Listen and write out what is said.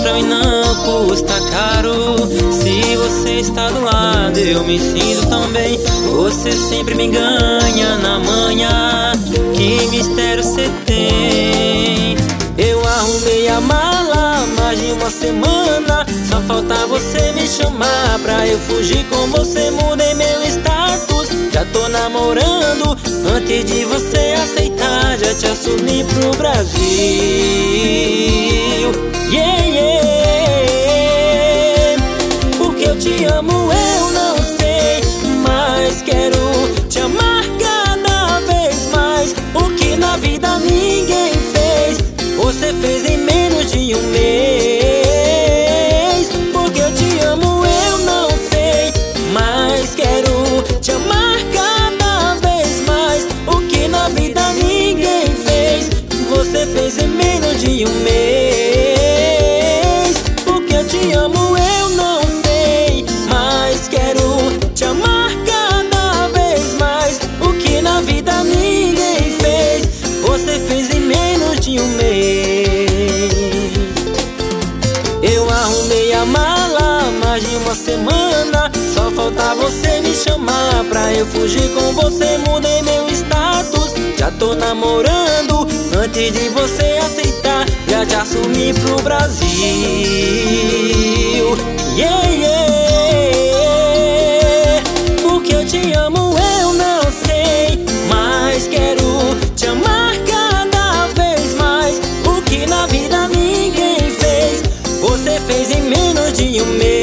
e não custa caro. Se você está do lado, eu me sinto tão bem. Você sempre me ganha na manhã. Que mistério você tem? Eu arrumei a mala há mais de uma semana. Só falta você me chamar pra eu fugir com você. Mudei meu status, já tô namorando. Antes de você aceitar, já te assumi pro Brasil. Yeah, yeah. Porque eu te amo, eu não sei, mas quero te amar cada vez mais. O que na vida ninguém fez, você fez em menos de um mês. Porque eu te amo, eu não sei, mas quero te amar cada vez mais. O que na vida ninguém fez, você fez em menos de um mês. Porque eu te amo, eu não sei, mas quero te amar cada vez mais. O que na vida ninguém fez, você fez em menos de um mês. Eu arrumei a mala há mais de uma semana. Só falta você me chamar pra eu fugir com você. Mudei meu status, já tô namorando. Antes de você aceitar, já te assumi pro Brasil. Yeah, yeah. Porque eu te amo, eu não sei, mas quero te amar cada vez mais. O que na vida ninguém fez, você fez em menos de um mês.